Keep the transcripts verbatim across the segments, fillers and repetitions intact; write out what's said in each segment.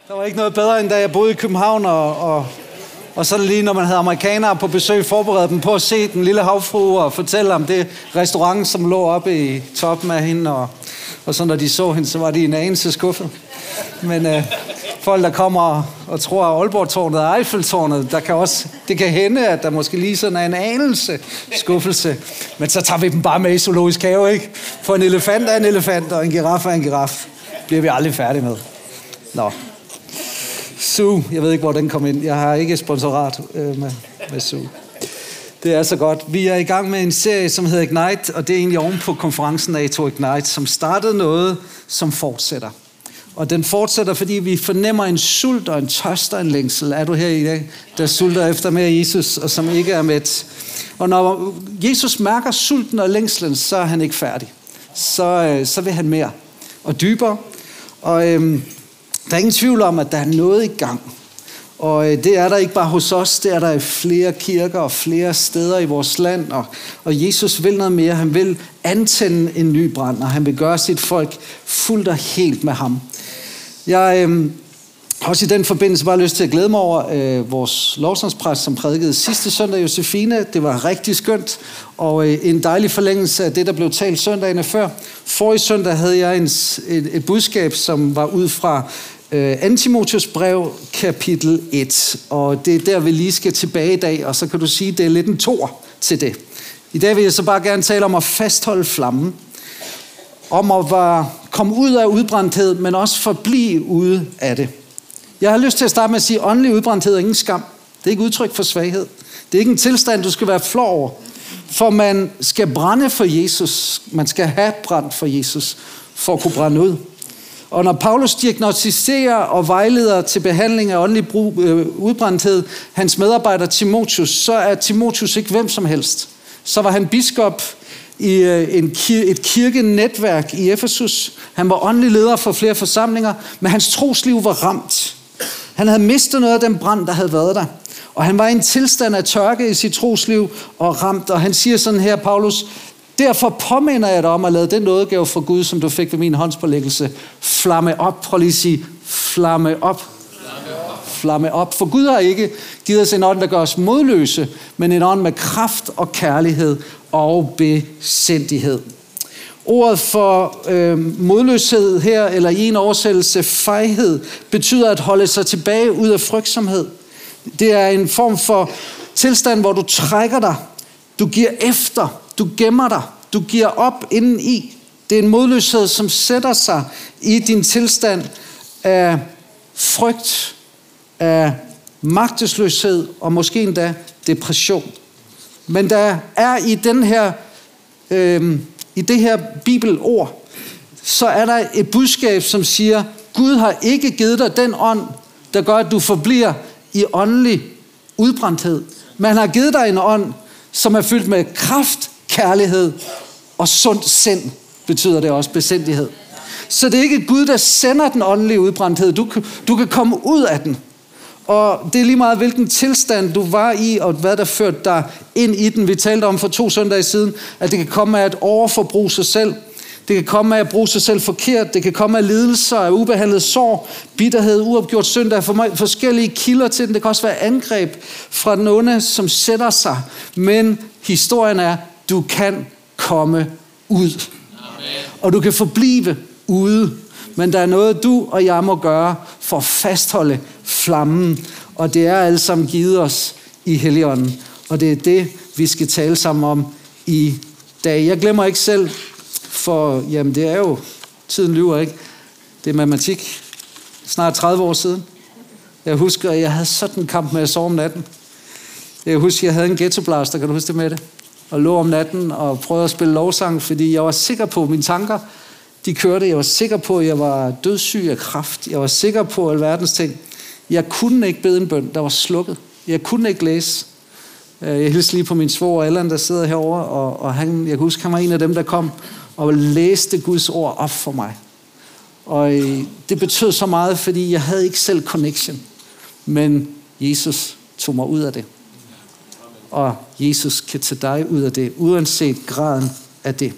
Der var ikke noget bedre, end da jeg boede i København, og, og, og så lige når man havde amerikanere på besøg, forberedte dem på at se den lille havfrue og fortælle om det restaurant, som lå oppe i toppen af hende, og, og så når de så hende, så var de en anelse skuffet. Men øh, folk, der kommer og, og tror, at Aalborg-tårnet og Eiffeltårnet, der kan også, det kan hende, at der måske lige sådan er en anelse skuffelse. Men så tager vi dem bare med i zoologisk have, ikke? For en elefant er en elefant, og en giraf er en giraf. Bliver vi aldrig færdige med. Nå. Zoo, jeg ved ikke, hvor den kom ind. Jeg har ikke sponsorat øh, med, med Zoo. Det er så godt. Vi er i gang med en serie, som hedder Ignite, og det er egentlig oven på konferencen NATO Ignite, som startede noget, som fortsætter. Og den fortsætter, fordi vi fornemmer en sult og en tørst og en længsel. Er du her i dag, der sulter efter mere Jesus, og som ikke er mæt? Og når Jesus mærker sulten og længslen, så er han ikke færdig. Så, øh, så vil han mere og dybere. Og øh, der er ingen tvivl om, at der er noget i gang. Og øh, det er der ikke bare hos os, det er der i flere kirker og flere steder i vores land. Og, og Jesus vil noget mere. Han vil antænde en ny brand, og han vil gøre sit folk fuldt og helt med ham. Jeg øh, har også i den forbindelse bare lyst til at glæde mig over øh, vores lovsangspræst, som prædikede sidste søndag, Josefine. Det var rigtig skønt, og øh, en dejlig forlængelse af det, der blev talt søndagene før. Forrige søndag havde jeg en, et, et budskab, som var ud fra øh, anden Timotheus brev, kapitel et. Og det er der, vi lige skal tilbage i dag, og så kan du sige, at det er lidt en toer til det. I dag vil jeg så bare gerne tale om at fastholde flammen. Om at være, komme ud af udbrændthed, men også forblive ude af det. Jeg har lyst til at starte med at sige, at åndelig udbrændthed er ingen skam. Det er ikke udtryk for svaghed. Det er ikke en tilstand, du skal være flov over. For man skal brænde for Jesus. Man skal have brændt for Jesus, for at kunne brænde ud. Og når Paulus diagnostiserer og vejleder til behandling af åndelig udbrændthed, hans medarbejder Timotheus, så er Timotheus ikke hvem som helst. Så var han biskop i en, et kirkenetværk i Efesus. Han var åndelig leder for flere forsamlinger, men hans trosliv var ramt. Han havde mistet noget af den brand, der havde været der. Og han var i en tilstand af tørke i sit trosliv og ramt. Og han siger sådan her, Paulus, derfor påminder jeg dig om at lade den nådegave fra Gud, som du fik ved min håndspålæggelse, flamme op. Prøv lige at sige, flamme op. Flamme op. For Gud har ikke givet os en ånd, der gør os modløse, men en ånd med kraft og kærlighed og besindighed. Ordet for øh, modløshed her, eller i en oversættelse fejhed, betyder at holde sig tilbage ud af frygtsomhed. Det er en form for tilstand, hvor du trækker dig, du giver efter, du gemmer dig, du giver op indeni. Det er en modløshed, som sætter sig i din tilstand af frygt, af magtesløshed og måske endda depression. Men der er i den her, øh, i det her bibelord, så er der et budskab, som siger, Gud har ikke givet dig den ånd, der gør, at du forbliver i åndelig udbrændthed. Men han har givet dig en ånd, som er fyldt med kraft, kærlighed og sundt sind, betyder det også, besindighed. Så det er ikke Gud, der sender den åndelige udbrændthed. Du, du kan komme ud af den. Og det er lige meget, hvilken tilstand du var i, og hvad der førte dig ind i den. Vi talte om for to søndage siden, at det kan komme af at overforbruge sig selv. Det kan komme af at bruge sig selv forkert. Det kan komme af lidelser, af ubehandlet sorg, bitterhed, uopgjort synd. Der er forskellige kilder til den. Det kan også være angreb fra den onde, som sætter sig. Men historien er, du kan komme ud. Amen. Og du kan forblive ude. Men der er noget, du og jeg må gøre for at fastholde flammen. Og det er alle sammen givet os i Helligånden. Og det er det, vi skal tale sammen om i dag. Jeg glemmer ikke selv, for jamen det er jo, tiden lyver ikke, det er matematik. Snart tredive år siden. Jeg husker, at jeg havde sådan en kamp med at sove om natten. Jeg husker, at jeg havde en ghettoblaster, kan du huske det med det? Og lå om natten og prøvede at spille lovsang, fordi jeg var sikker på, at mine tanker, de kørte. Jeg var sikker på, at jeg var dødssyg af kræft. Jeg var sikker på alverdens ting. Jeg kunne ikke bede en bøn, der var slukket. Jeg kunne ikke læse. Jeg hilste lige på min svoger Allan, der sidder herovre, og, og han, jeg kan huske, han var en af dem, der kom og læste Guds ord op for mig. Og det betød så meget, fordi jeg havde ikke selv connection. Men Jesus tog mig ud af det. Og Jesus kan tage dig ud af det, uanset graden af det.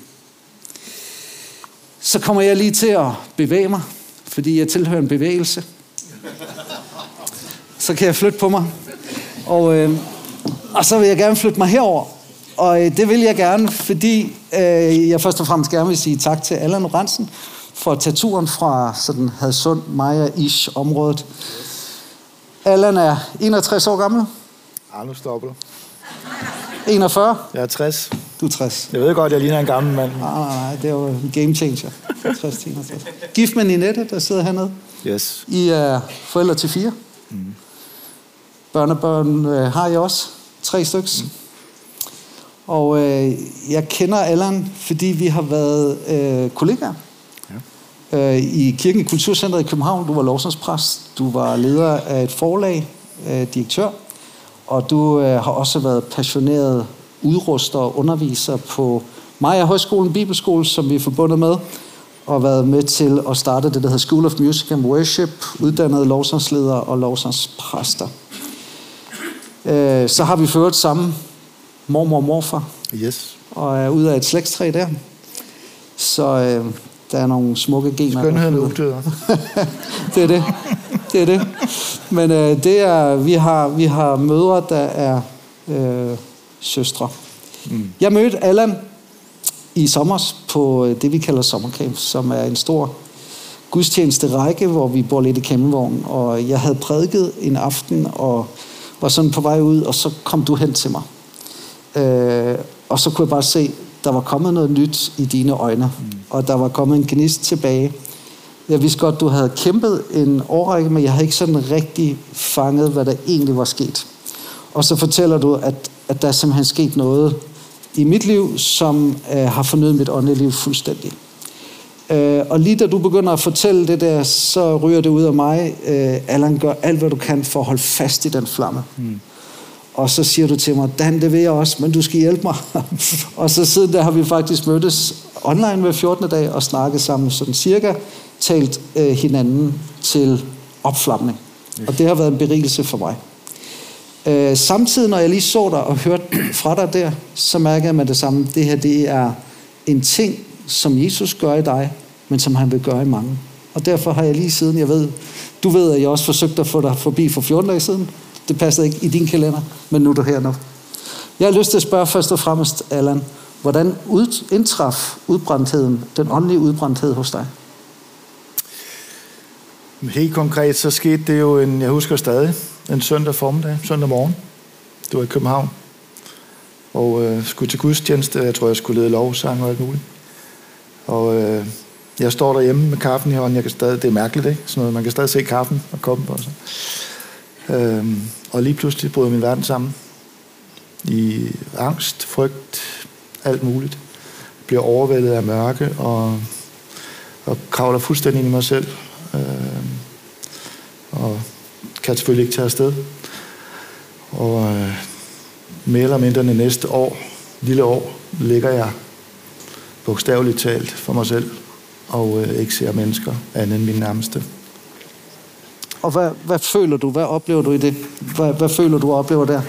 Så kommer jeg lige til at bevæge mig, fordi jeg tilhører en bevægelse. Så kan jeg flytte på mig. Og, øh, og så vil jeg gerne flytte mig herover. Og øh, det vil jeg gerne, fordi øh, jeg først og fremmest gerne vil sige tak til Allan Lorentzen for at tage turen fra sådan Hadsund, Maja-ish området. Allan er enogtres år gammel. Ah, nu stopper du. enogfyrre. Jeg er tres. Du er tres. Jeg ved godt, jeg ligner en gammel mand. Nej, nej, nej, det er jo en game changer. tres til enogtres. Gift med Ninette, der sidder hernede. Yes. I er forældre til fire. Mm. Børnebørn øh, har I også. Tre stykker. Mm. Og øh, jeg kender Allan, fordi vi har været øh, kollegaer. Ja. Øh, I Kirken i Kulturcentret i København. Du var lovsangspræst. Du var leder af et forlag, øh, direktør. Og du øh, har også været passioneret udruster og underviser på Maja Højskolen Bibelskole, som vi er forbundet med, og været med til at starte det, der hedder School of Music and Worship, uddannede lovsangsledere og lovsangspræster. Øh, så har vi ført sammen mormor og morfar, yes. og er ude af et slægtstræ der. Så øh, der er nogle smukke gener. Skønheden udtøder. Det er det. Det er det. Men øh, det er, vi har, vi har mødre, der er øh, søstre. Mm. Jeg mødte Allan i sommer på det, vi kalder sommercamp, som er en stor gudstjenesterække, hvor vi bor lidt i campingvognen. Og jeg havde prædiket en aften, og var sådan på vej ud, og så kom du hen til mig. Øh, og så kunne jeg bare se, der var kommet noget nyt i dine øjne, mm. og der var kommet en gnist tilbage. Jeg vidste godt, du havde kæmpet en årrække, men jeg havde ikke sådan rigtig fanget, hvad der egentlig var sket. Og så fortæller du, at, at der er simpelthen sket noget i mit liv, som øh, har fornyet mit åndelige liv fuldstændig. Øh, og lige da du begynder at fortælle det der, så ryger det ud af mig. Øh, Allan, gør alt, hvad du kan for at holde fast i den flamme. Mm. Og så siger du til mig, Dan, det vil jeg også, men du skal hjælpe mig. Og så siden der har vi faktisk mødtes online hver fjortende dag og snakket sammen sådan cirka, talt øh, hinanden til opflamning. Yes. Og det har været en berigelse for mig. Øh, samtidig, når jeg lige så dig og hørte fra dig der, så mærker jeg med det samme, det her det er en ting, som Jesus gør i dig, men som han vil gøre i mange. Og derfor har jeg lige siden, jeg ved, du ved, at jeg også forsøgte at få dig forbi for fjorten dage siden. Det passede ikke i din kalender, men nu er du her nu. Jeg har lyst til at spørge først og fremmest, Allan, hvordan ud, indtraf udbrændtheden, den åndelige udbrændthed hos dig? Helt konkret, så skete det jo, en, jeg husker stadig, en søndag formiddag, søndag morgen. Det var i København. Og øh, skulle til gudstjeneste, jeg tror, jeg skulle lede lovsang og alt muligt. Og øh, jeg står derhjemme med kaffen i hånden, jeg kan stadig, det er mærkeligt, ikke? Sådan noget, man kan stadig se kaffen og koppen på sig. Øh, og lige pludselig bryder min verden sammen. I angst, frygt, alt muligt. Jeg bliver overvældet af mørke og, og kravler fuldstændig ind i mig selv. Øh, og kan selvfølgelig ikke tage afsted. Og øh, mere eller mindre det næste år, lille år, ligger jeg bogstaveligt talt for mig selv og øh, ikke ser mennesker andet end mine nærmeste. Og hvad, hvad føler du? Hvad oplever du i det? Hvad, hvad føler du og oplever der?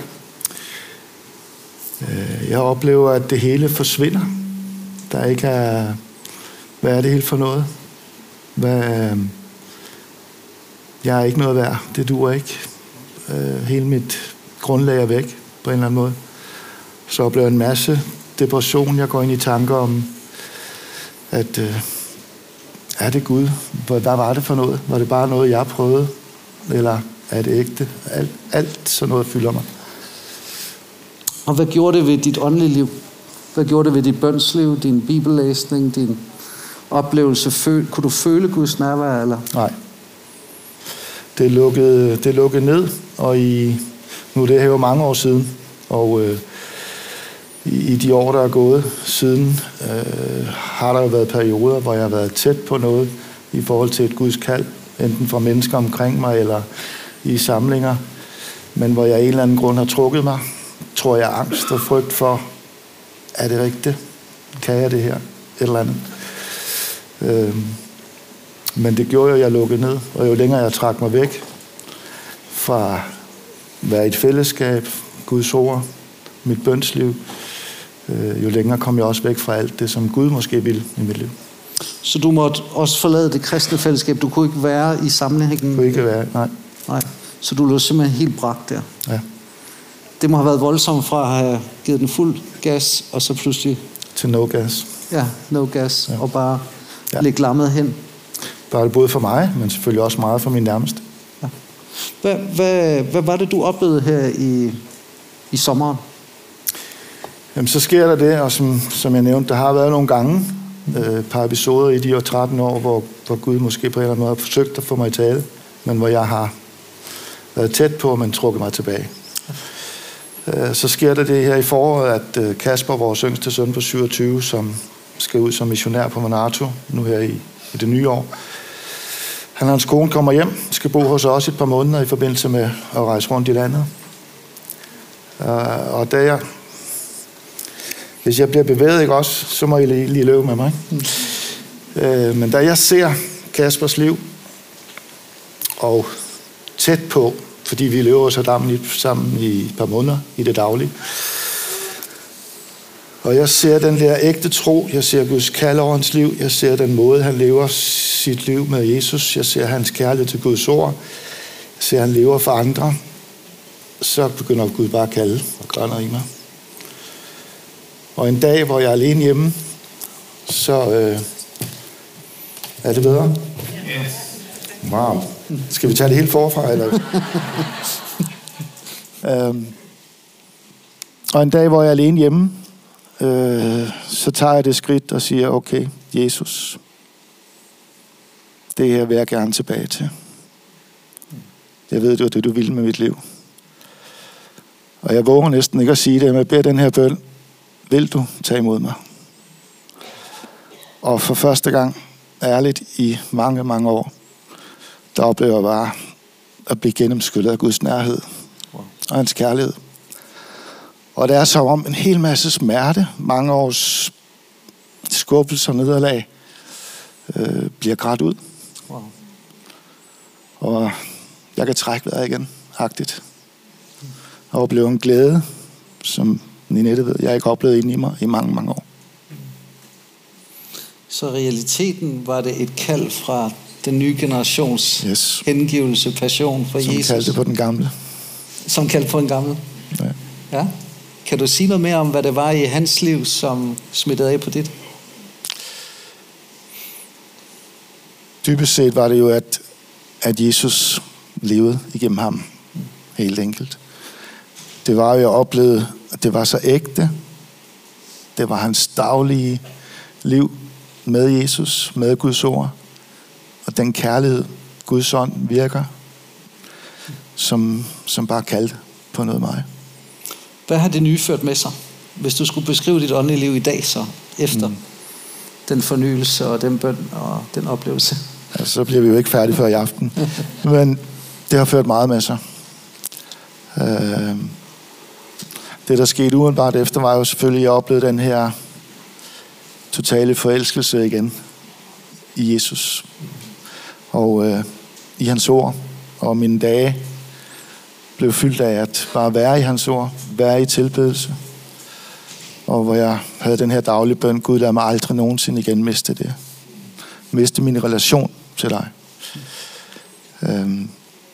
Øh, jeg oplever, at det hele forsvinder. Der ikke er... Hvad er det hele for noget? Hvad... Øh, Jeg er ikke noget værd. Det duer ikke. Øh, hele mit grundlag er væk på en eller anden måde. Så oplever jeg en masse depression. Jeg går ind i tanker om, at øh, er det Gud? Hvad var det for noget? Var det bare noget, jeg prøvede? Eller er det ægte? Alt, alt sådan noget fylder mig. Og hvad gjorde det ved dit åndelige liv? Hvad gjorde det ved dit bønsliv, din bibellæsning, din oplevelse? Føl, kunne du føle Guds nærvær? Eller? Nej. Det lukkede, det lukkede ned, og i, nu er det her jo mange år siden, og øh, i, i de år, der er gået siden, øh, har der jo været perioder, hvor jeg har været tæt på noget i forhold til et Guds kald, enten fra mennesker omkring mig, eller i samlinger, men hvor jeg af en eller anden grund har trukket mig, tror jeg, angst og frygt for, er det rigtigt? Kan jeg det her? Et eller andet. Øh, Men det gjorde jo, at jeg lukkede ned, og jo længere jeg trak mig væk fra at være i et fællesskab, Guds ord, mit bønsliv, øh, jo længere kom jeg også væk fra alt det, som Gud måske ville i mit liv. Så du måtte også forlade det kristne fællesskab? Du kunne ikke være i sammenhængen? Du kunne ikke være, nej. Nej. Så du lå simpelthen helt bragt der? Ja. Det må have været voldsomt fra at have givet den fuld gas, og så pludselig... Til no gas. Ja, no gas, ja. Og bare ja. ligge lammet hen. Bare det både for mig, men selvfølgelig også meget for min nærmeste. Ja. Hvad, hvad, hvad var det, du oplevede her i, i sommeren? Jamen, så sker der det, og som, som jeg nævnte, der har været nogle gange, øh, et par episoder i de år tretten år, hvor, hvor Gud måske på en eller anden måde har forsøgt at få mig i tale, men hvor jeg har været tæt på, men trukket mig tilbage. Øh, så sker der det her i foråret, at øh, Kasper, vores yngste søn på syvogtyve, som skal ud som missionær på Monato, nu her i, i det nye år, han og hans kone kommer hjem, skal bo hos os et par måneder i forbindelse med at rejse rundt i landet. Øh, og da jeg Hvis jeg bliver bevæget, ikke også, så må I lige, lige løbe med mig. Mm. Øh, men da jeg ser Kaspers liv, og tæt på, fordi vi lever så sammen i et par måneder i det daglige, og jeg ser den der ægte tro, jeg ser Guds kald over hans liv, jeg ser den måde, han lever sit liv med Jesus, jeg ser hans kærlighed til Guds ord, jeg ser, han lever for andre, så begynder Gud bare at kalde og gøre noget i mig. Og en dag, hvor jeg er alene hjemme, så øh, er det bedre. Wow. Skal vi tage det helt forfra, eller? øhm. Og en dag, hvor jeg er alene hjemme, øh, så tager jeg det skridt og siger, okay, Jesus, det her vil jeg gerne tilbage til. Jeg ved, det var det, du ville med mit liv. Og jeg våger næsten ikke at sige det, men jeg beder den her bøn, vil du tage imod mig? Og for første gang, ærligt, i mange, mange år, der oplever jeg bare at blive gennemskyllet af Guds nærhed wow. og hans kærlighed. Og det er så om en hel masse smerte, mange års skuffelse og nederlag, øh, bliver grædt ud. Wow. Og jeg kan trække vejret igen, agtigt. Og opleve en glæde, som Ninette ved, jeg ikke oplevet inde i mig i mange, mange år. Så realiteten var det et kald fra den nye generations yes. hengivelse, passion for som Jesus. Som kaldte på den gamle. Som kaldte på den gamle? Ja. Ja. Kan du sige noget mere om, hvad det var i hans liv, som smittede af på dit? Dybest set var det jo, at, at Jesus levede igennem ham. Helt enkelt. Det var jo, jeg oplevede, at det var så ægte. Det var hans daglige liv med Jesus, med Guds ord. Og den kærlighed, Guds ånd virker, som, som bare kaldte på noget mig. Hvad har det nye ført med sig? Hvis du skulle beskrive dit åndelige liv i dag så, efter mm. den fornyelse og den bøn og den oplevelse? Ja, så bliver vi jo ikke færdige før i aften. Men det har ført meget med sig. Øh, det, der skete umiddelbart efter, var jo selvfølgelig, at jeg oplevede den her totale forelskelse igen i Jesus. Og øh, i hans ord. Og mine dage blev fyldt af at bare være i hans ord, være i tilbedelse. Og hvor jeg havde den her daglige bøn, Gud, lad mig aldrig nogensinde igen miste det. Miste min relation til dig. Øhm.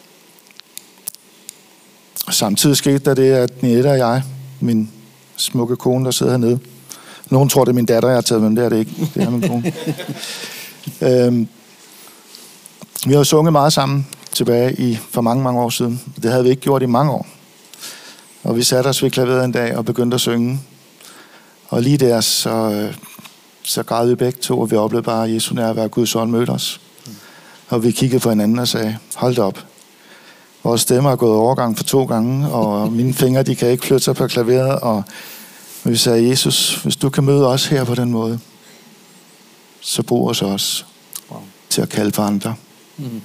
Og samtidig skete der det, at Ninette og jeg, min smukke kone, der sidder hernede, nogen tror, det er min datter, jeg har taget, men det er det ikke. Det er min kone. øhm. Vi har sunget meget sammen tilbage i for mange, mange år siden. Det havde vi ikke gjort i mange år. Og vi satte os ved klaveret en dag og begyndte at synge. Og lige der, så, så græd vi begge to, og vi oplevede bare, at Jesu nærvær og Guds ånd mødte os. Og vi kiggede på hinanden og sagde, hold da op. Vores stemmer er gået overgang for to gange, og mine fingre, de kan ikke flytte sig på klaveret. Og vi sagde, Jesus, hvis du kan møde os her på den måde, så brug os også wow. til at kalde på andre. Mm.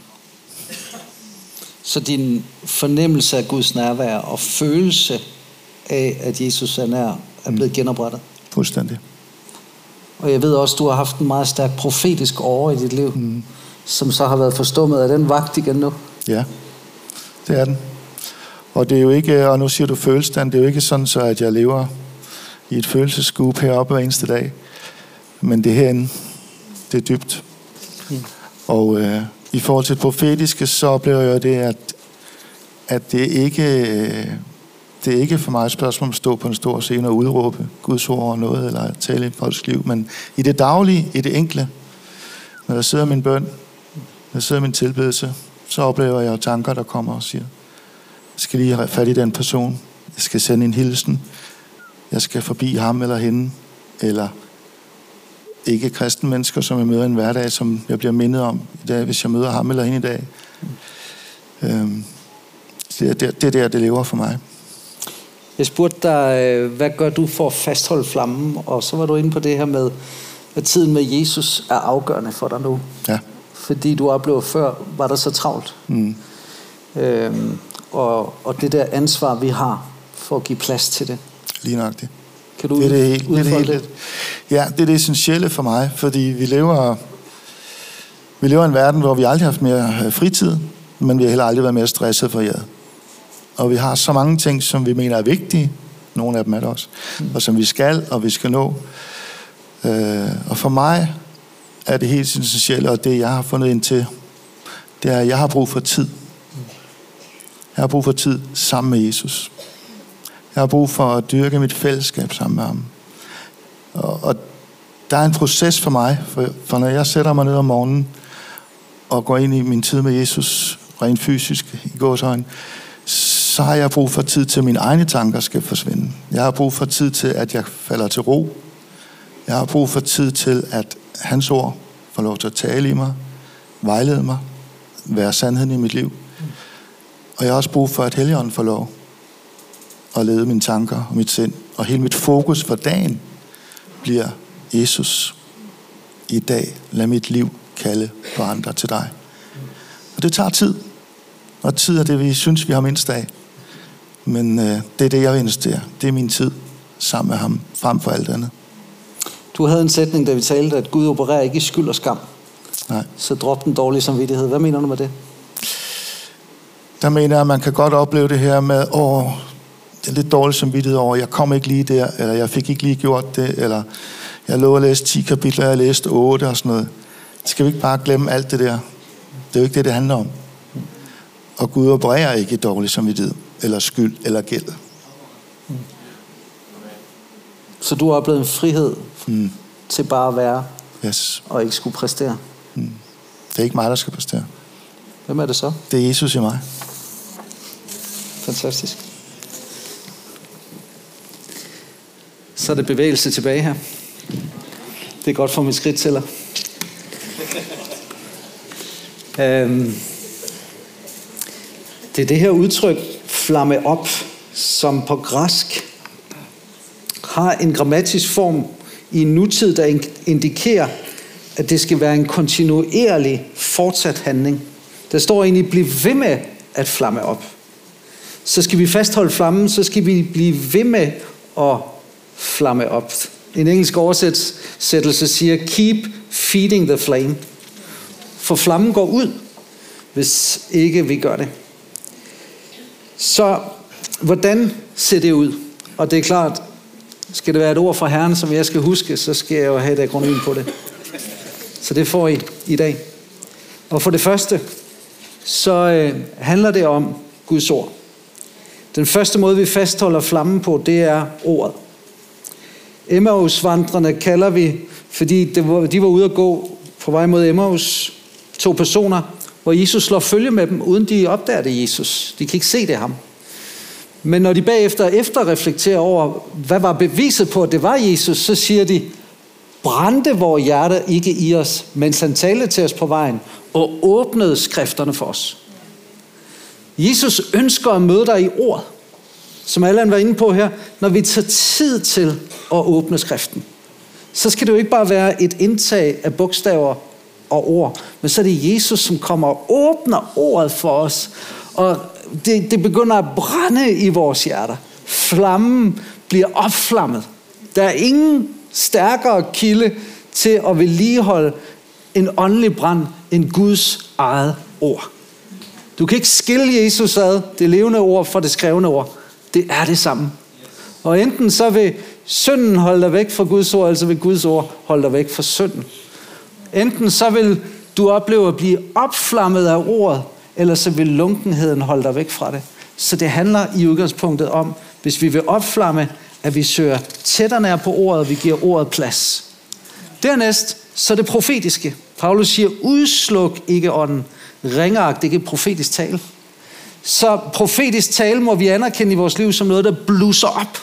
Så din fornemmelse af Guds nærvær og følelse af, at Jesus er nær, er blevet mm. genoprettet? Fuldstændig. Og jeg ved også, du har haft en meget stærk profetisk åre i dit liv, mm. som så har været forstummet. Er den vagt igen nu? Ja, det er den. Og det er jo ikke, og nu siger du følelsestand, det er jo ikke sådan, så at jeg lever i et følelsesskub heroppe hver eneste dag. Men det er herinde, det er dybt. Mm. Og øh, i forhold til det profetiske, så oplever jeg det, at, at det ikke øh, det er ikke for mig et spørgsmål om at stå på en stor scene og udråbe Guds ord og noget, eller tale i folks liv, men i det daglige, i det enkle, når jeg sidder i min bøn, når jeg sidder i min tilbedelse, så oplever jeg tanker, der kommer og siger, jeg skal lige have fat i den person, jeg skal sende en hilsen, jeg skal forbi ham eller hende, eller ikke kristne mennesker, som jeg møder en hverdag, som jeg bliver mindet om i dag, hvis jeg møder ham eller hende i dag. Mm. Øhm, det, er der, det er der, det lever for mig. Jeg spurgte dig, hvad gør du for at fastholde flammen? Og så var du inde på det her med, at tiden med Jesus er afgørende for dig nu. Ja. Fordi du oplever før, var der så travlt. Mm. Øhm, og, og det der ansvar, vi har for at give plads til det. Lige nok det. Kan du det er det, helt, det, er det, helt, det? Ja, det er det essentielle for mig, fordi vi lever, vi lever i en verden, hvor vi aldrig har haft mere fritid, men vi har heller aldrig været mere stresset for jer. Og vi har så mange ting, som vi mener er vigtige. Nogle af dem er det også. Mm. Og som vi skal, og vi skal nå. Øh, og for mig er det helt essentielle, og det jeg har fundet ind til, det er, at jeg har brug for tid. Jeg har brug for tid sammen med Jesus. Jeg har brug for at dyrke mit fællesskab sammen med ham. Og, og der er en proces for mig, for, for når jeg sætter mig ned om morgenen og går ind i min tid med Jesus, rent fysisk i gåseøjne, så har jeg brug for tid til, at mine egne tanker skal forsvinde. Jeg har brug for tid til, at jeg falder til ro. Jeg har brug for tid til, at hans ord får lov til at tale i mig, vejlede mig, være sandheden i mit liv. Og jeg har også brug for, at Helligånden får lov at lede mine tanker og mit sind. Og hele mit fokus for dagen bliver Jesus. I dag lad mit liv kalde på andre til dig. Og det tager tid. Og tid er det, vi synes, vi har mindst af. Men øh, det er det, jeg vil investere. Det er min tid sammen med ham, frem for alt andet. Du havde en sætning, da vi talte, at Gud opererer ikke i skyld og skam. Nej. Så drop den dårlige samvittighed. Hvad mener du med det? Der mener jeg, at man kan godt opleve det her med, åh, det er lidt dårlig samvittighed over, jeg kom ikke lige der, eller jeg fik ikke lige gjort det, eller jeg lovede at læse ti kapitler, jeg læste otte og sådan noget. Skal vi ikke bare glemme alt det der? Det er jo ikke det, det handler om. Og Gud opererer ikke i dårlig samvittighed, eller skyld, eller gæld. Mm. Så du har oplevet en frihed mm. til bare at være, yes. og ikke skulle præstere? Mm. Det er ikke mig, der skal præstere. Hvem er det så? Det er Jesus i mig. Fantastisk. Så er det bevægelse tilbage her. Det er godt for mit skridttæller. øhm. Det er det her udtryk, flamme op, som på græsk har en grammatisk form i en nutid, der indikerer, at det skal være en kontinuerlig fortsat handling. Der står egentlig, bliv ved med at flamme op. Så skal vi fastholde flammen, så skal vi blive ved med at flamme op. En engelsk oversættelse siger, keep feeding the flame. For flammen går ud, hvis ikke vi gør det. Så hvordan ser det ud? Og det er klart, skal det være et ord fra Herren, som jeg skal huske, så skal jeg jo have et akronym på det. Så det får I i dag. Og for det første, så øh, handler det om Guds ord. Den første måde, vi fastholder flammen på, det er ordet. Emmaus-vandrene kalder vi, fordi de var, de var ude at gå på vej mod Emmaus, to personer, hvor Jesus slår følge med dem, uden de opdager det Jesus. De kan ikke se det ham. Men når de bagefter efterreflekterer over, hvad var beviset på, at det var Jesus, så siger de, brændte vores hjerter ikke i os, mens han talte til os på vejen, og åbnede skrifterne for os. Jesus ønsker at møde dig i ordet, som Allan var inde på her. Når vi tager tid til at åbne skriften, så skal det jo ikke bare være et indtag af bogstaver og ord, men så er det Jesus, som kommer og åbner ordet for os, og det, det begynder at brænde i vores hjerter. Flammen bliver opflammet. Der er ingen stærkere kilde til at vedligeholde en åndelig brand end Guds eget ord. Du kan ikke skille Jesus ad, det levende ord, fra det skrevne ord. Det er det samme. Og enten så vil synden holde dig væk fra Guds ord, eller så vil Guds ord holde dig væk fra synden. Enten så vil du opleve at blive opflammet af ordet, eller så vil lunkenheden holde dig væk fra det. Så det handler i udgangspunktet om, hvis vi vil opflamme, at vi søger tættere nær på ordet, og vi giver ordet plads. Dernæst, så det profetiske. Paulus siger, udsluk ikke ånden. Ringeagt, ikke profetisk tale. Så profetisk tale må vi anerkende i vores liv som noget, der blusser op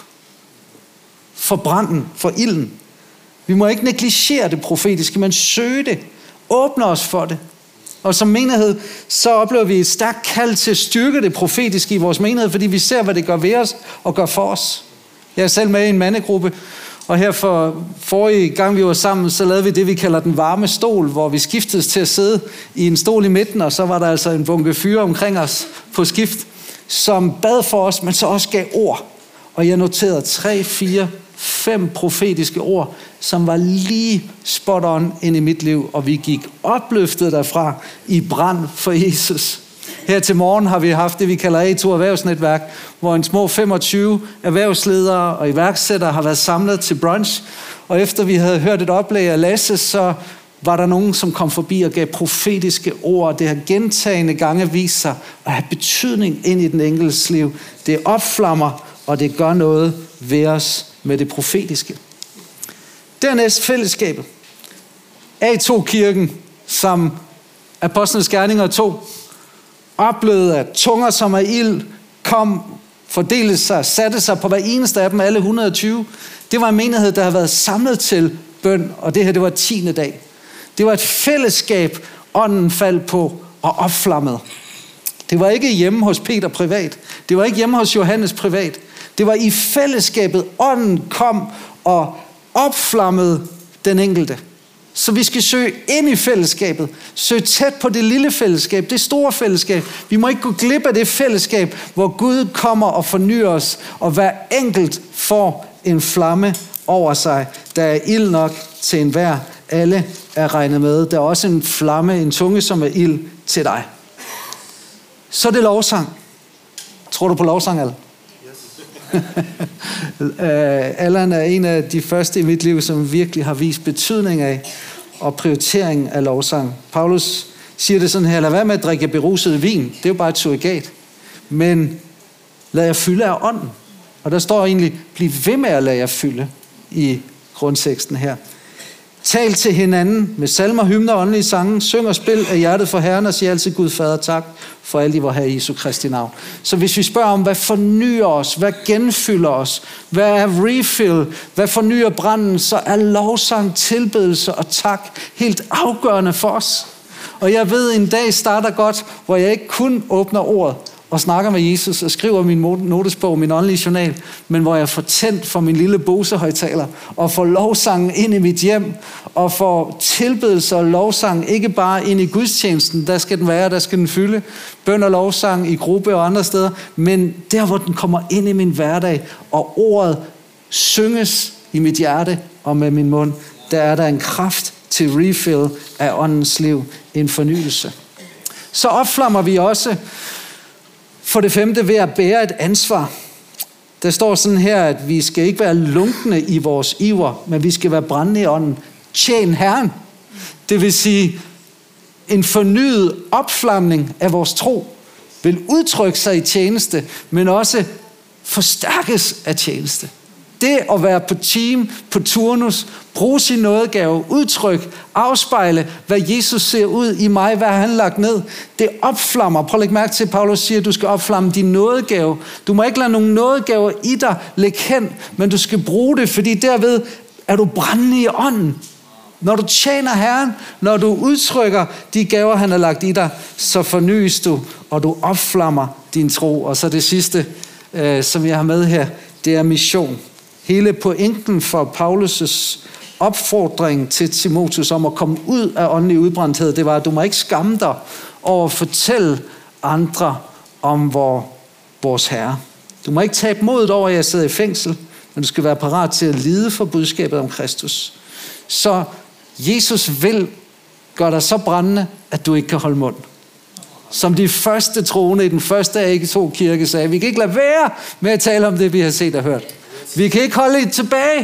for branden, for ilden. Vi må ikke negligere det profetiske, men søge det. Åbne os for det. Og som menighed, så oplever vi et stærkt kald til at styrke det profetiske i vores menighed, fordi vi ser, hvad det gør ved os og gør for os. Jeg er selv med i en mandegruppe, og her for forrige gang vi var sammen, så lavede vi det, vi kalder den varme stol, hvor vi skiftedes til at sidde i en stol i midten, og så var der altså en bunke fyre omkring os på skift, som bad for os, men så også gav ord. Og jeg noterede tre, fire, fem profetiske ord, som var lige spot on ind i mit liv, og vi gik opløftet derfra i brand for Jesus. Her til morgen har vi haft det, vi kalder A to Erhvervsnetværk, hvor en små femogtyve erhvervsledere og iværksættere har været samlet til brunch. Og efter vi havde hørt et oplæg af Lasse, så var der nogen, som kom forbi og gav profetiske ord. Det har gentagende gange vist sig at have betydning ind i den enkeltes liv. Det opflammer, og det gør noget ved os med det profetiske. Dernæst fællesskabet. A to kirken, som Apostlenes Gerninger to, oplevede, at tunger som er ild kom, fordelte sig, satte sig på hver eneste af dem, alle et hundrede og tyve. Det var en menighed, der havde været samlet til bøn, og det her, det var tiende dag. Det var et fællesskab, ånden faldt på og opflammede. Det var ikke hjemme hos Peter privat. Det var ikke hjemme hos Johannes privat. Det var i fællesskabet, ånden kom og opflammede den enkelte. Så vi skal søge ind i fællesskabet. Søge tæt på det lille fællesskab, det store fællesskab. Vi må ikke gå glip af det fællesskab, hvor Gud kommer og fornyer os, og hver enkelt får en flamme over sig. Der er ild nok til enhver. Alle er regnet med. Der er også en flamme, en tunge, som er ild til dig. Så er det lovsang. Tror du på lovsang, Allan? Allan er en af de første i mit liv, som virkelig har vist betydning af og prioritering af lovsang. Paulus siger det sådan her: lad være med at drikke beruset vin. Det er jo bare et surrogat. Men lad jer fylde af ånden. Og der står egentlig, bliv ved med at lade jer fylde i grundteksten her. Tal til hinanden med salmer, hymner og åndelige sange. Syng og spil af hjertet for Herren, og sig altid Gud Fader tak for alt i vor Herre Jesu Kristi navn. Så hvis vi spørger om, hvad fornyer os, hvad genfylder os, hvad er refill, hvad fornyer branden, så er lovsang, tilbedelse og tak helt afgørende for os. Og jeg ved, en dag starter godt, hvor jeg ikke kun åbner ordet og snakker med Jesus og skriver min notesbog, min åndelige journal, men hvor jeg får tændt for min lille Bose-højtaler og får lovsangen ind i mit hjem og får tilbedelse og lovsang ikke bare ind i gudstjenesten, der skal den være, der skal den fylde, bøn og lovsang i gruppe og andre steder, men der hvor den kommer ind i min hverdag og ordet synges i mit hjerte og med min mund, der er der en kraft til refill af åndens liv, en fornyelse. Så opflammer vi også for det femte ved at bære et ansvar. Der står sådan her, at vi skal ikke være lunkne i vores iver, men vi skal være brændende i ånden. Tjen Herren. Det vil sige, en fornyet opflamning af vores tro vil udtrykke sig i tjeneste, men også forstærkes af tjeneste. Det at være på team, på turnus, bruge sin nådegave, udtryk, afspejle, hvad Jesus ser ud i mig, hvad han lagt ned, det opflammer. Prøv at lægge mærke til, at Paulus siger, at du skal opflamme din nådegave. Du må ikke lade nogen nådegaver i dig lægge hen, men du skal bruge det, fordi derved er du brændende i ånden. Når du tjener Herren, når du udtrykker de gaver, han har lagt i dig, så fornyes du, og du opflammer din tro. Og så det sidste, øh, som jeg har med her, det er mission. Hele pointen for Paulus' opfordring til Timotheus om at komme ud af åndelig udbrændthed, det var, at du må ikke skamme dig over at fortælle andre om vor, vores Herre. Du må ikke tabe modet over, at jeg sidder i fængsel, men du skal være parat til at lide for budskabet om Kristus. Så Jesus vil gøre dig så brændende, at du ikke kan holde mund. Som de første troende i den første A to kirke sagde, vi kan ikke lade være med at tale om det, vi har set og hørt. Vi kan ikke holde det tilbage,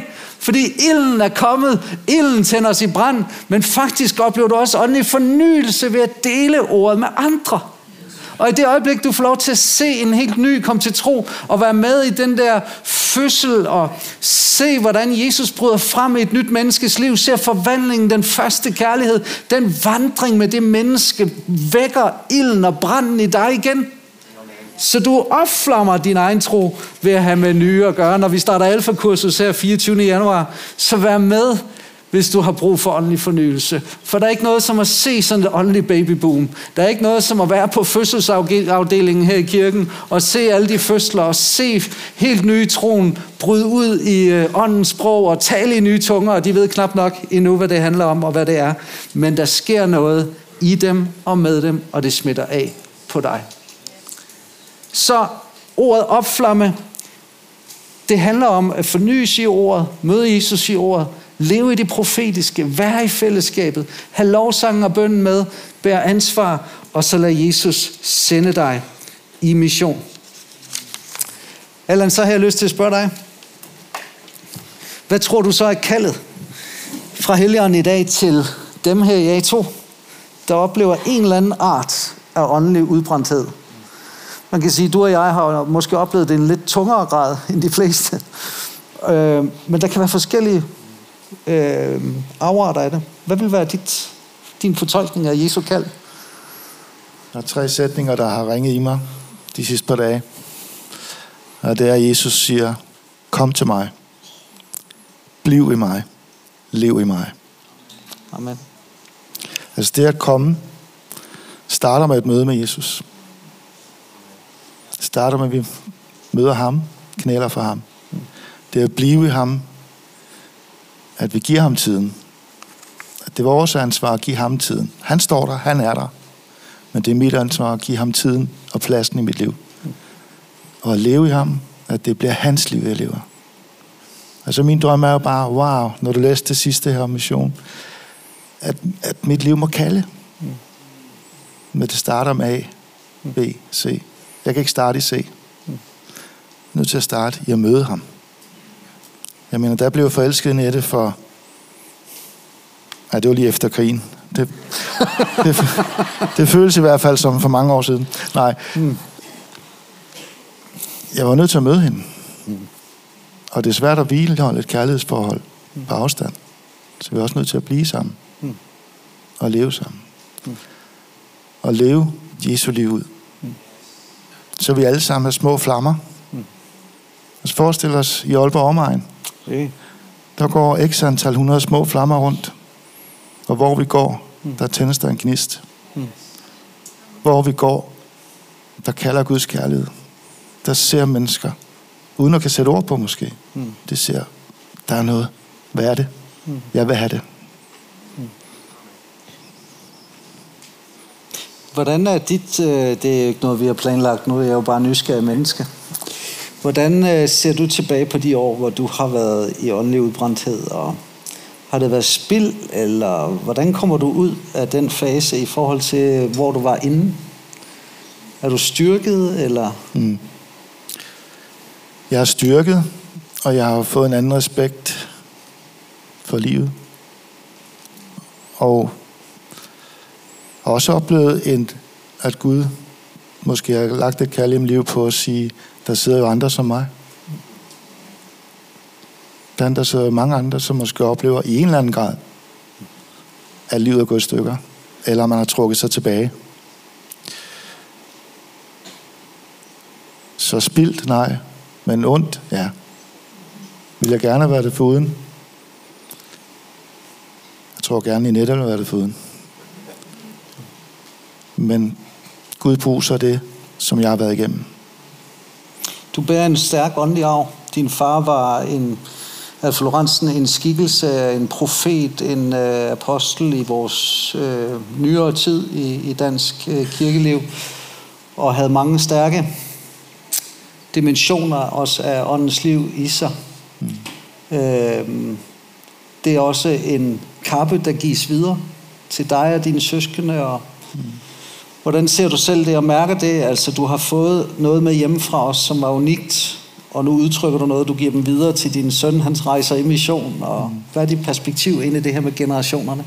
Fordi ilden er kommet, ilden tænder os i brand, men faktisk oplever du også åndelig fornyelse ved at dele ordet med andre. Og i det øjeblik, du får lov til at se en helt ny komme til tro, og være med i den der fødsel, og se, hvordan Jesus bryder frem i et nyt menneskes liv, ser forvandlingen, den første kærlighed, den vandring med det menneske, vækker ilden og branden i dig igen. Så du opflammer din egen tro ved at have med nye at gøre. Når vi starter alfakursus her fireogtyvende januar, så vær med, hvis du har brug for åndelig fornyelse. For der er ikke noget som at se sådan et åndeligt babyboom. Der er ikke noget som at være på fødselsafdelingen her i kirken og se alle de fødsler og se helt nye troen bryde ud i åndens sprog og tale i nye tunger, og de ved knap nok endnu, hvad det handler om og hvad det er. Men der sker noget i dem og med dem, og det smitter af på dig. Så ordet opflamme, det handler om at fornyes i ordet, møde Jesus i ordet, leve i det profetiske, være i fællesskabet, have lovsangen og bønnen med, bære ansvar, og så lad Jesus sende dig i mission. Allan, så har jeg lyst til at spørge dig. Hvad tror du så er kaldet fra Helligånden i dag til dem her i A to, der oplever en eller anden art af åndelig udbrændthed? Man kan sige, at du og jeg har måske oplevet det i en lidt tungere grad end de fleste. Øh, men der kan være forskellige øh, afarter af det. Hvad vil være dit, din fortolkning af Jesu kald? Der er tre sætninger, der har ringet i mig de sidste par dage. Og det er, at Jesus siger, kom til mig. Bliv i mig. Lev i mig. Amen. Altså det at komme, starter med et møde med Jesus. Starter med, at vi møder ham, knæler for ham. Det er at blive i ham, at vi giver ham tiden. At det er vores ansvar at give ham tiden. Han står der, han er der. Men det er mit ansvar at give ham tiden og pladsen i mit liv. Og at leve i ham, at det bliver hans liv, jeg lever. Altså min drøm er jo bare, wow, når du læser det sidste her om mission, at, at mit liv må kalde. Men det starter med A, B, C. Jeg kan ikke starte i C. Jeg er nødt til at starte i at møde ham. Jeg mener, der blev jeg forelsket i Nette for... Ja, det var lige efter krigen. Det, det, det føles i hvert fald som for mange år siden. Nej. Jeg var nødt til at møde hende. Og det er svært at hvileholde et kærlighedsforhold på afstand. Så vi er også nødt til at blive sammen. Og leve sammen. Og leve Jesu liv ud. Så vi alle sammen er små flammer. Altså forestil os i Aalborg omegn. Der går x antal hundrede små flammer rundt. Og hvor vi går, der tændes der en gnist. Hvor vi går, der kalder Guds kærlighed. Der ser mennesker, uden at kan sætte ord på måske. Det ser, der er noget. Hvad er det? Jeg vil have det. Hvordan er dit, det er ikke noget, vi har planlagt nu, jeg er jo bare nysgerrig menneske. Hvordan ser du tilbage på de år, hvor du har været i åndelig udbrændthed, og har det været spild, eller hvordan kommer du ud af den fase i forhold til, hvor du var inde? Er du styrket, eller? Mm. Jeg er styrket, og jeg har fået en anden respekt for livet. Og har også oplevet, en, at Gud måske har lagt et kald i mit liv på at sige, der sidder jo andre som mig. Blandt der sidder mange andre, som måske oplever i en eller anden grad, at livet er gået i stykker, eller man har trukket sig tilbage. Så spildt, nej, men ondt, ja. Vil jeg gerne have været det foruden? Jeg tror gerne, I netop vil have været det foruden. Men Gud bruger det, som jeg har været igennem. Du bærer en stærk åndelig arv. Din far var en, Alf Lorentzen, en skikkelse, en profet, en øh, apostel i vores øh, nyere tid i, i dansk øh, kirkeliv, og havde mange stærke dimensioner også af åndens liv i sig. Mm. Øh, det er også en kappe, der gives videre til dig og dine søskende. Og mm. Hvordan ser du selv det og mærker det? Altså, du har fået noget med hjemmefra os, som var unikt, og nu udtrykker du noget, du giver dem videre til din søn, hans rejser i mission, og mm. hvad er dit perspektiv ind i det her med generationerne?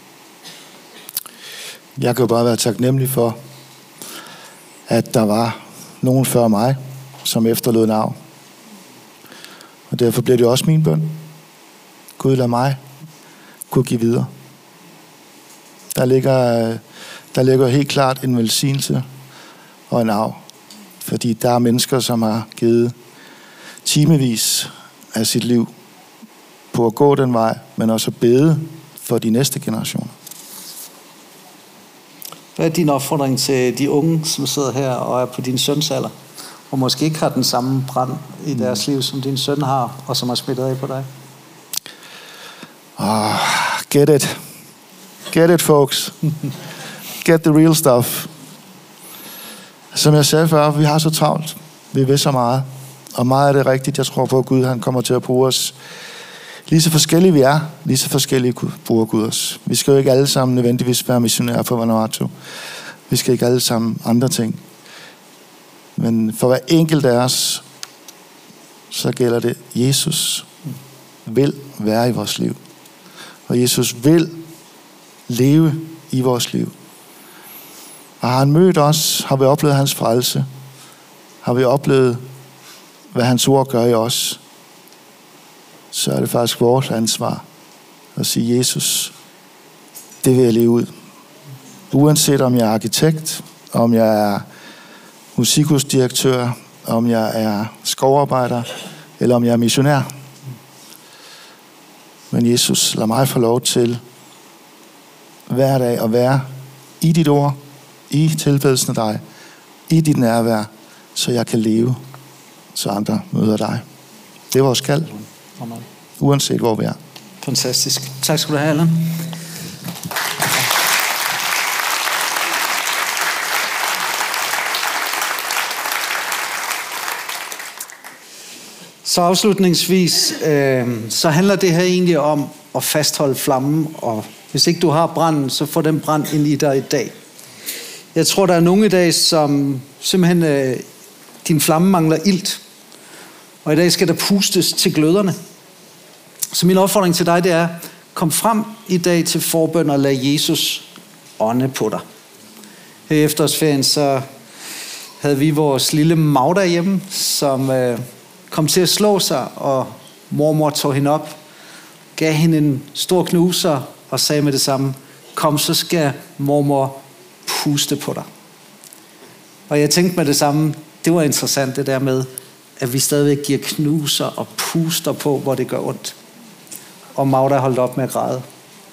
Jeg kan jo bare være taknemmelig for, at der var nogen før mig, som efterlod en arv. Og derfor bliver det også min bøn. Gud lad mig kunne give videre. Der ligger, der ligger helt klart en velsignelse og en arv. Fordi der er mennesker, som har givet timevis af sit liv på at gå den vej, men også at bede for de næste generationer. Hvad er din opfordring til de unge, som sidder her og er på din søns alder, og måske ikke har den samme brand i deres liv, som din søn har, og som har smittet af på dig? Oh, get it. Get it, folks. Get the real stuff. Som jeg sagde før, vi har så travlt. Vi ved så meget. Og meget er det rigtigt. Jeg tror på, at Gud han kommer til at bruge os. Lige så forskellige vi er, lige så forskellige bruger Gud os. Vi skal jo ikke alle sammen nødvendigvis være missionærer for Vanuatu. Vi skal ikke alle sammen andre ting. Men for hver enkelt af os, så gælder det, Jesus vil være i vores liv. Og Jesus vil leve i vores liv. Og har han mødt os, har vi oplevet hans frelse, har vi oplevet, hvad hans ord gør i os, så er det faktisk vores ansvar at sige, Jesus, det vil jeg leve ud. Uanset om jeg er arkitekt, om jeg er musikhusdirektør, om jeg er skovarbejder, eller om jeg er missionær. Men Jesus, lad mig få lov til hver dag at være i dit ord, i tilbedelsen af dig, i dit nærvær, så jeg kan leve, så andre møder dig. Det er vores kald, uanset hvor vi er. Fantastisk. Tak skal du have, Allan. Så afslutningsvis, øh, så handler det her egentlig om at fastholde flammen, og hvis ikke du har branden, så få den brand ind i dig i dag. Jeg tror, der er nogle i dag, som simpelthen, øh, din flamme mangler ilt, og i dag skal der pustes til gløderne. Så min opfordring til dig, det er, kom frem i dag til forbøn og lad Jesus ånde på dig. Her i efterårsferien, så havde vi vores lille Magda hjemme, som øh, kom til at slå sig, og mormor tog hende op, gav hende en stor knuser og sagde med det samme, kom, så skal mormor puste på dig. Og jeg tænkte med det samme, det var interessant det der med, at vi stadigvæk giver knuser og puster på, hvor det gør ondt. Og Magda holdt op med at græde.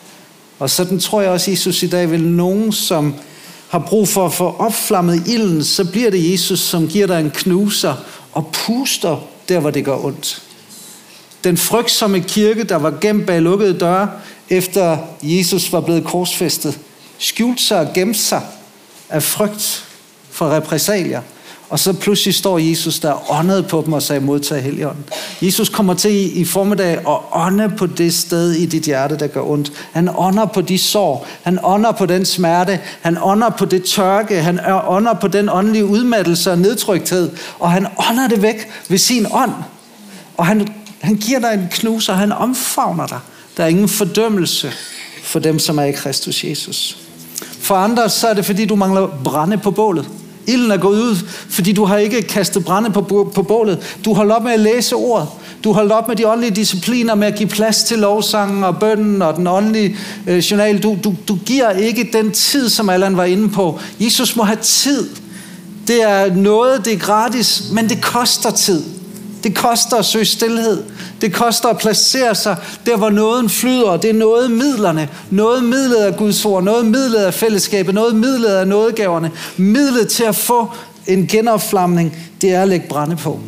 Og sådan tror jeg også, Jesus i dag vil nogen, som har brug for at få opflammet ilden, så bliver det Jesus, som giver dig en knuser og puster der, hvor det gør ondt. Den frygtsomme kirke, der var gemt bag lukkede døre, efter Jesus var blevet korsfæstet, skjulte sig og gemte sig af frygt for repressalier. Og så pludselig står Jesus der og åndede på dem og sagde, modtag Helligånden. Jesus kommer til i, i formiddag at ånde på det sted i dit hjerte, der gør ondt. Han ånder på de sår. Han ånder på den smerte. Han ånder på det tørke. Han ånder på den åndelige udmattelse og nedtrykthed. Og han ånder det væk ved sin ånd. Og han, han giver dig en knus, og han omfavner dig. Der er ingen fordømmelse for dem, som er i Kristus Jesus. For andre, så er det fordi, du mangler brænde på bålet. Ilden er gået ud, fordi du har ikke kastet brænde på, på bålet. Du holdt op med at læse ordet. Du holdt op med de åndelige discipliner, med at give plads til lovsangen og bønnen og den åndelige øh, journal. Du, du, du giver ikke den tid, som Allan var inde på. Jesus må have tid. Det er noget, det er gratis, men det koster tid. Det koster at søge stilhed. Det koster at placere sig der, hvor nåden flyder. Det er noget midlerne. Noget midlet af Guds ord. Noget midlet af fællesskabet. Noget midlet af nådegaverne. Midlet til at få en genopflamning, det er at lægge brænde på.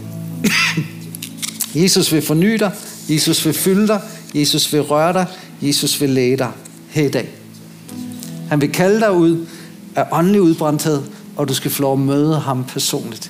Jesus vil forny dig. Jesus vil fylde dig. Jesus vil røre dig. Jesus vil læge dig her i dag. Han vil kalde dig ud af åndelig udbrændthed, og du skal få lov at møde ham personligt.